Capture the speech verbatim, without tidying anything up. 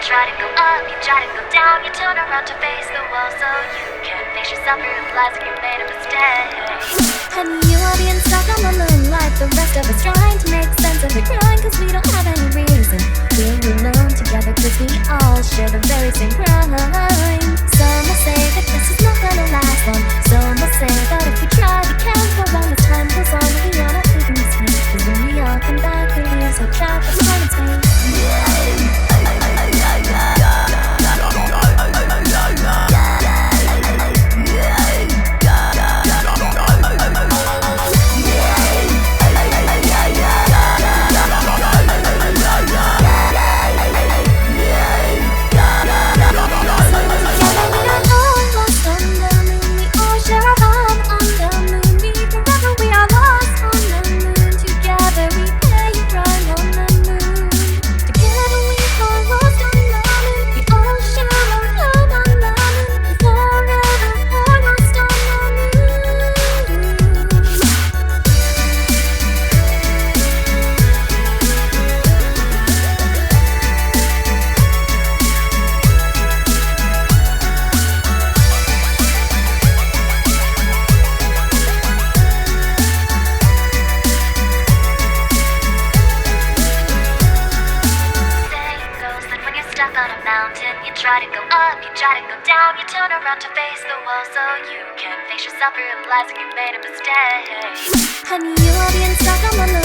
try to go up, you try to go down, you turn around to face the wall so you can face yourself, realizing you made a mistake. Honey, you are being stuck on the moon like the rest of us, trying to make sense of it, crying cause we don't have any reason being alone together cause we all share the very same crime. Some will say that this is not gonna last long, some will say that if we try we can't go wrong as time goes on. We are not leaving this place, cause when we all come back we lose our track of time and space. Stuck on a mountain, you try to go up, you try to go down, you turn around to face the wall so you can face yourself, realizing you made a mistake. Honey, you are being stuck on the